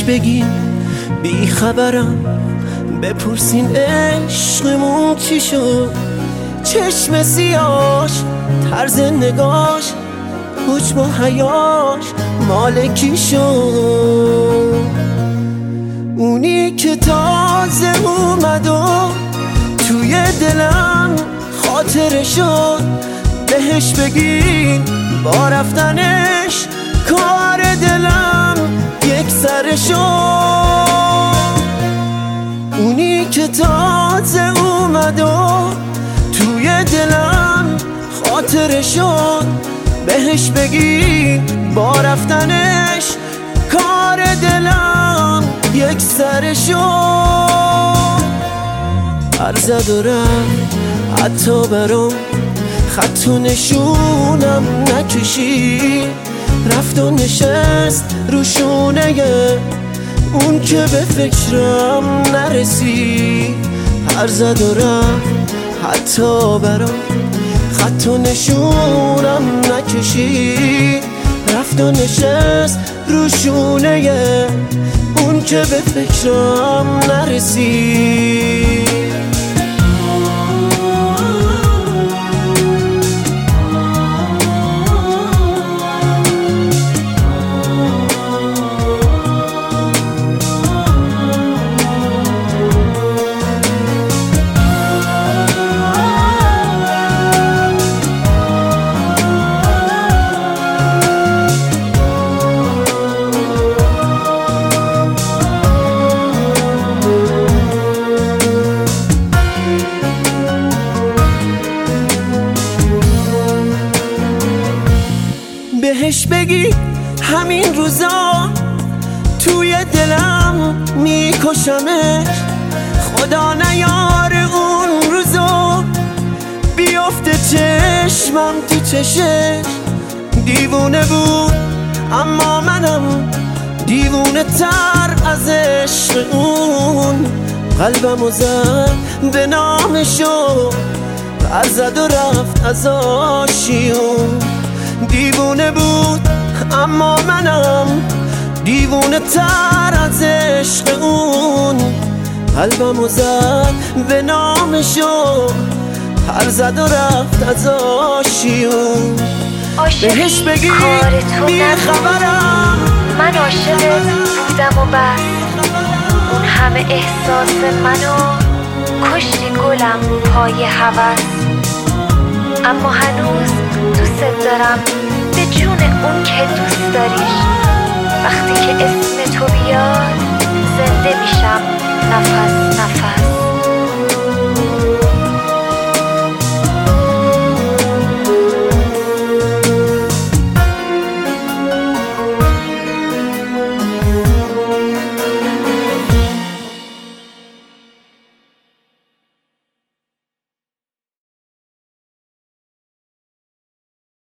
بگین بی خبرم، بپرسین عشقمون چی شد. چشم سیاش، طرز نگاش، حجم و حیاش مال کی شد. اونی که تازه اومد و توی دلم خاطره شد، بهش بگین با رفتنش کار دلم یک سره شد. اونی که تازه اومد و توی دلم خاطره شد، بهش بگین با رفتنش کار دلم یک سره شد. هر زد و رفت حتی برام خط و نشونم نکشید، رفت و نشست رو شونه اون که به فکرم نرسید. هر زد و رفت حتی برام خط و نشونم نکشید، رفت و نشست رو شونه اون که به فکرم نرسید. بهش بگی همین روزا توی دلم میکشمش، خدا نیاره اون روزا بیفته چشمم تو چشش. دیوونه بود اما منم دیوونه تر از عشق اون، قلبمو زد به نامشو پر زد و رفت از آشیون. دیوونه بود اما منم دیوونه تر از عشق اون، قلبمو زد به نامشو پر زد و رفت از آشیون. بهش بگی بی خبرم، من عاشقت بودم و بس، اون همه احساس منو کشتی گلم پای هوس. اما هنوز دوست دارم به جون اون که دوست داریش، وقتی که اسم تو بیاد زنده میشم نفس نفس.